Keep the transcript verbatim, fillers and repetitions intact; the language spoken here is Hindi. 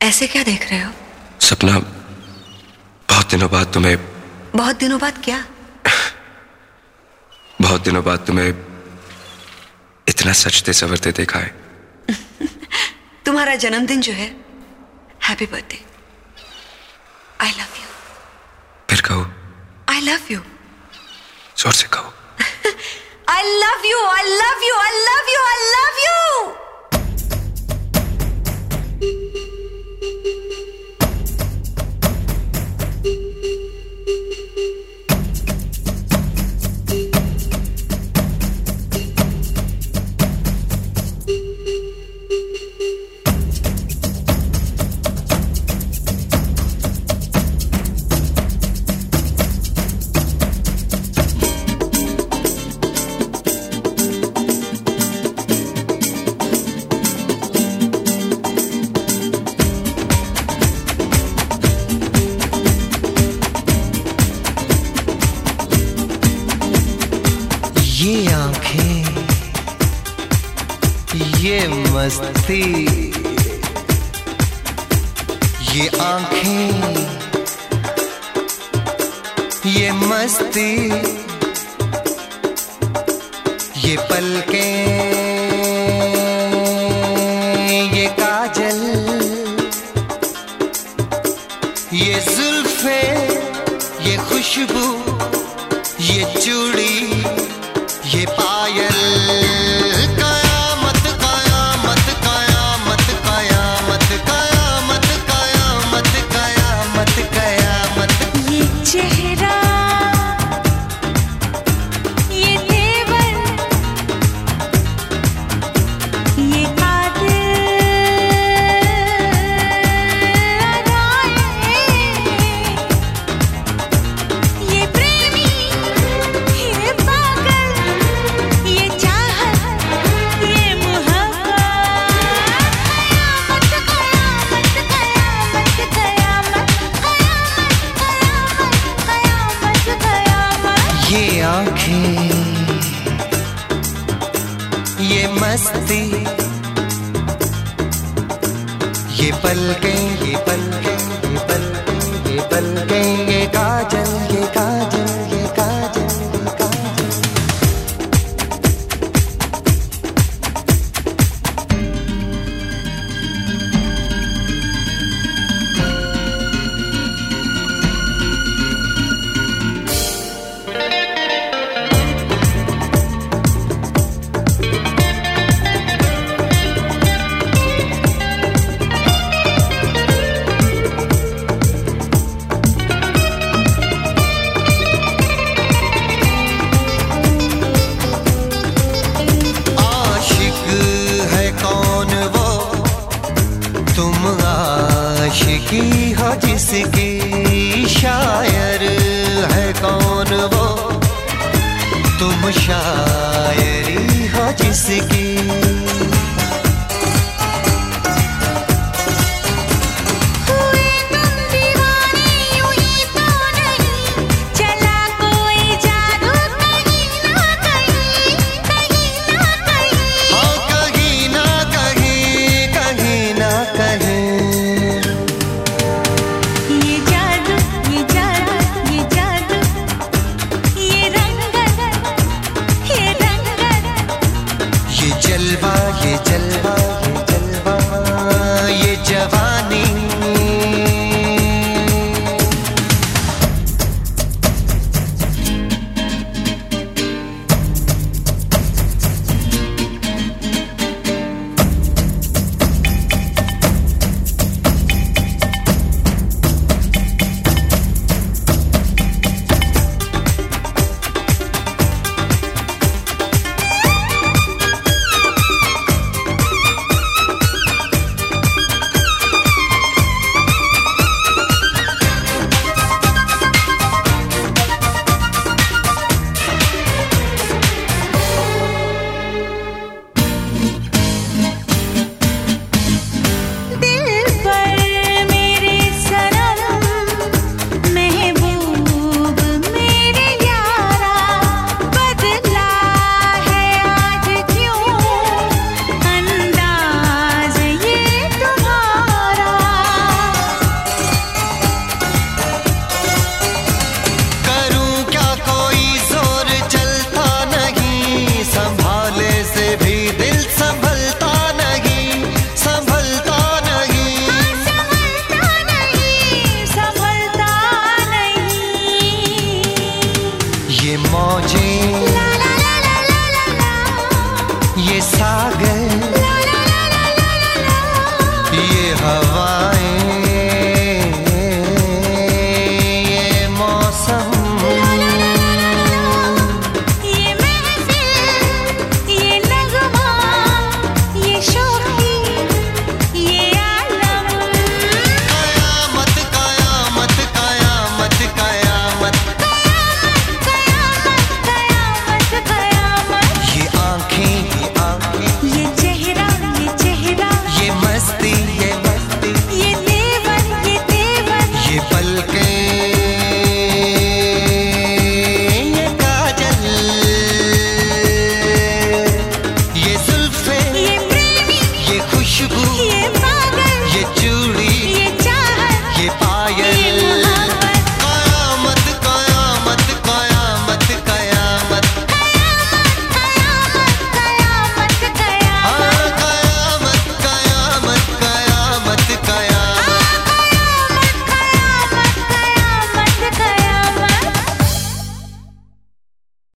ऐसे क्या देख रहे हो? सपना, बहुत दिनों बाद तुम्हें। बहुत दिनों बाद क्या? बहुत दिनों बाद तुम्हें इतना सजते संवरते देखा है। तुम्हारा जन्मदिन जो है, happy birthday. I love you. फिर कहो। I love you. जोर से कहो। I love you, I love you, I love you, I love you. ये आंखें, ये मस्ती, ये आंखें, ये मस्ती, ये पलकें, ये काजल, ये जुल्फे, ये खुशबू, ये चूड़ी, ये पायल, कयामत कयामत कयामत कयामत कयामत कयामत कयामत कयामत। ये चेहरा, ये तेवर, ये कातिल अदाएं, ये प्रेमी, ये पागल, ये चाहत, ये मोहब्बत, कयामत कयामत कयामत कयामत कयामत कयामत। ये आंखें, ये मस्ती, ये पलकें, ये पलकें, ये पलकें, ये पलकें, ये काजल, ये काजल, ये काजल, ये काजल। आशिक है कौन वो, तुम आशिकी हो जिसकी, शायर है कौन वो, तुम शायरी हो जिसकी।